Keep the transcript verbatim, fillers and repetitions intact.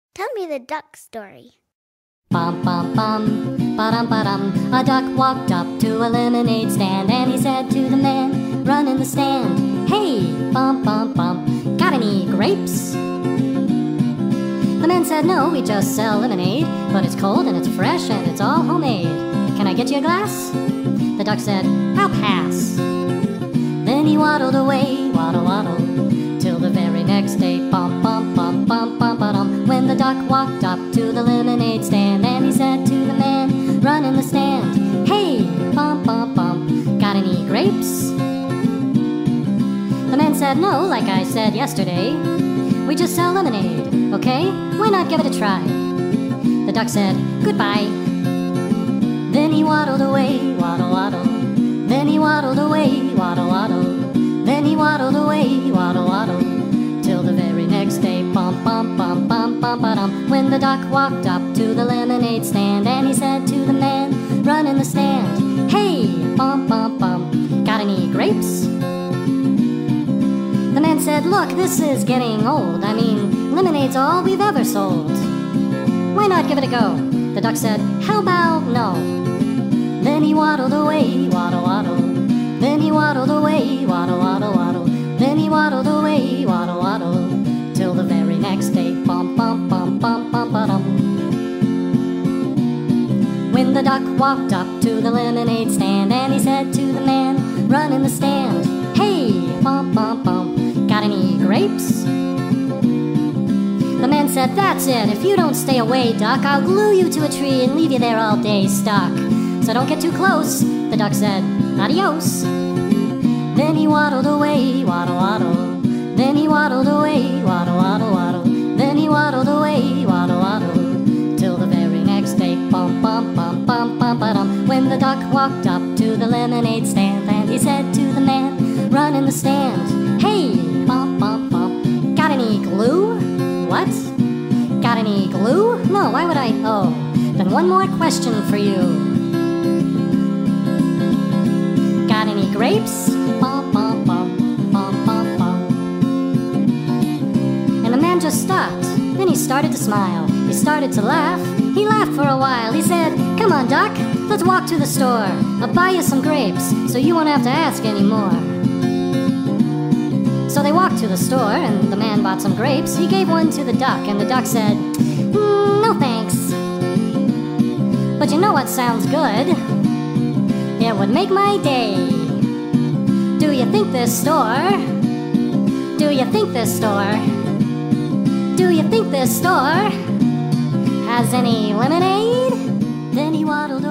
Tell me the duck story. Bum, bum, bum, ba-dum, ba-dum. A duck walked up to a lemonade stand, and he said to the man, run in the stand, hey, bum, bum, bum, got any grapes? The man said, no, we just sell lemonade, but it's cold and it's fresh and it's all homemade. Can I get you a glass? The duck said, I'll pass. Then he waddled away, waddle, waddle, till the very next day, bum, bum, bum, bum, bum, ba-dum. When the duck walked up to the lemonade stand, and he said to the man, run in the stand, hey, bum, bum, bum, got any grapes? The man said, no, like I said yesterday, we just sell lemonade, okay? Why not give it a try? The duck said, goodbye. Then he waddled away, waddle, waddle. Then he waddled away, waddle, waddle. Then he waddled away, waddle, waddle, till the very next day, bum, bum, bum, bum, bum, ba-dum. When the duck walked up to the lemonade stand, and he said to the man, run in the stand, hey, bum, bum, bum, got any grapes? The man said, look, this is getting old. I mean, lemonade's all we've ever sold. Why not give it a go? The duck said, how about no? Then he waddled away, waddle, waddle. Then he waddled away, waddle, waddle, waddle. Then he waddled away, waddle, waddle, till the very next day, bum, bum, bum, bum, bum, ba-dum. When the duck walked up to the lemonade stand, and he said to the man, run in the stand, hey, bum, bum, bum, got any grapes? The man said, that's it, if you don't stay away, duck, I'll glue you to a tree and leave you there all day stuck. So don't get too close. The duck said, adios. Then he waddled away, waddle, waddle. Then he waddled away, waddle, waddle, waddle. Then he waddled away, waddle, waddle, till the very next day, bum, bum, bum, bum, bum, ba-dum. When the duck walked up to the lemonade stand, and he said to the man, run in the stand, hey, bum, bum, bum, got any glue? What? Got any glue? No, why would I? Oh, then one more question for you. Got any grapes? Bum, bum, bum, bum, bum, bum. And the man just stopped. Then he started to smile. He started to laugh. He laughed for a while. He said, come on, duck, let's walk to the store. I'll buy you some grapes, so you won't have to ask anymore. So they walked to the store, and the man bought some grapes. He gave one to the duck, and the duck said, mm, no thanks. But you know what sounds good? It would make my day. Do you think this store? Do you think this store? Do you think this store has any lemonade? Then he waddled